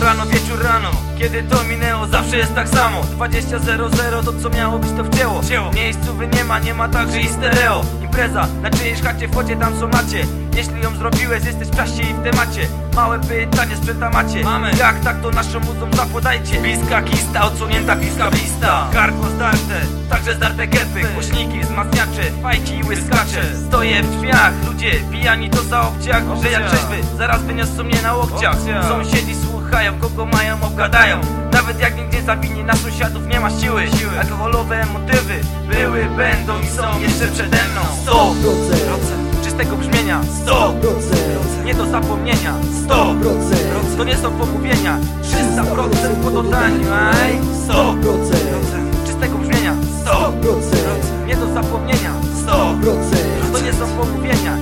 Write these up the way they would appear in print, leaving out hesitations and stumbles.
rano, wieczór rano. Kiedy to minęło, zawsze jest tak samo. 20:00 to co miało być to wcięło. Miejscowy nie ma także i stereo. Impreza na czyjejś chacie, wchodzie tam co macie. Jeśli ją zrobiłeś, jesteś w czasie i w temacie. Małe pytanie, sprzęta macie. Mamy. Jak tak to naszą muzą zapodajcie. Bliska kista, odsunięta bliska blista. Gardło zdarte, także zdarte gęby. Głośniki, wzmacniacze, fajki i łyskacze. Stoję w drzwiach, ludzie pijani to za obciach. Że jak trzeźwy, zaraz wyniosą mnie na łokciach. Sąsiedzi słuchają, kogo mają, obgadają. Nawet jak nigdzie zawinie, na sąsiadów nie ma siły. Alkoholowe motywy były, będą i są jeszcze przede mną. 100% czystego brzmienia, 100% nie do zapomnienia, 100% to nie są pomówienia, 300% po dodaniu, 100% czystego brzmienia, 100% nie do zapomnienia, 100% to nie są pomówienia,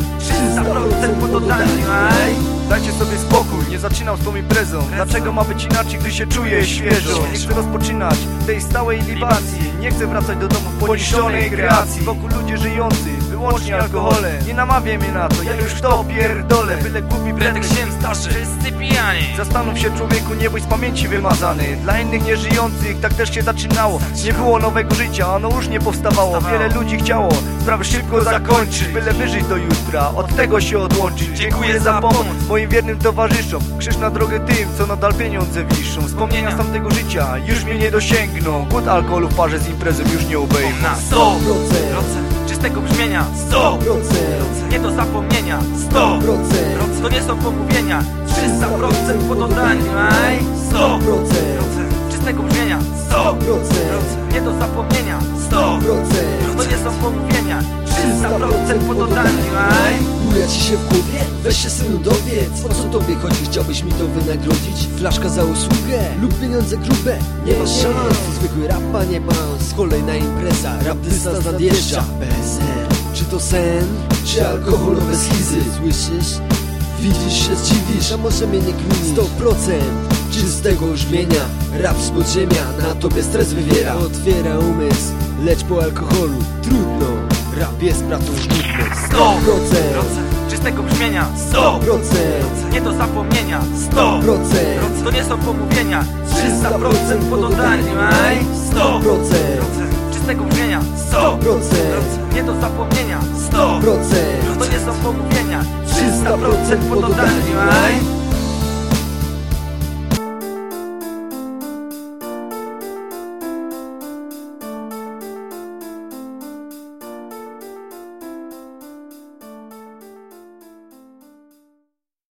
300% po dodaniu, Dajcie sobie spokój, nie zaczynam z tą imprezą. Dlaczego ma być inaczej, gdy się czuję świeżo? Nie chcę rozpoczynać tej stałej libacji. Nie chcę wracać do domu w poniżonej kreacji. Wokół ludzie żyjący, wyłącznie alkoholem. Nie namawiaj mnie na to, ja już to pierdolę. Byle głupi pretekst się starzy, wszyscy pijani. Zastanów się człowieku, nie bądź z pamięci wymazany. Dla innych nieżyjących tak też się zaczynało. Nie było nowego życia, ono już nie powstawało. Wiele ludzi chciało sprawy szybko zakończyć, byle wyżyć do jutra, od tego się odłączyć. Dziękuję za pomoc moim wiernym towarzyszom. Krzyż na drogę tym, co nadal pieniądze wiszą. Wspomnienia z tamtego życia już mnie nie dosięgną. Głód alkoholu w parze z imprezą już nie obejmą. Na 100% czystego brzmienia, 100% nie do zapomnienia, 100% to nie są pomówienia, 300% po dodaniu, 100% czystego brzmienia, 100% nie do zapomnienia, 100% to nie są pomówienia, 300% po dodaniu, Buja ci się w głowie? Weź się synu dowiedz. O co tobie chodzi? Chciałbyś mi to wynagrodzić? Flaszka za usługę lub pieniądze grube? Nie masz szans, zwykły rap, panie pan. Kolejna impreza, rap dystans nadjeżdża. PSR, czy to sen? Czy alkoholowe schizy? Słyszysz? Widzisz się, zdziwisz, a może mnie nie klinisz? 100% czystego brzmienia, rap z podziemia na tobie stres wywiera. Otwiera umysł, lecz po alkoholu trudno. Rap jest bratą żmudną. 100% czystego brzmienia, 100% nie do zapomnienia, 100% to nie są pomówienia, 300% po dodaniu, 100% czystego brzmienia, 100% nie do zapomnienia, 100% to nie są pomówienia, 300% po dodaniu,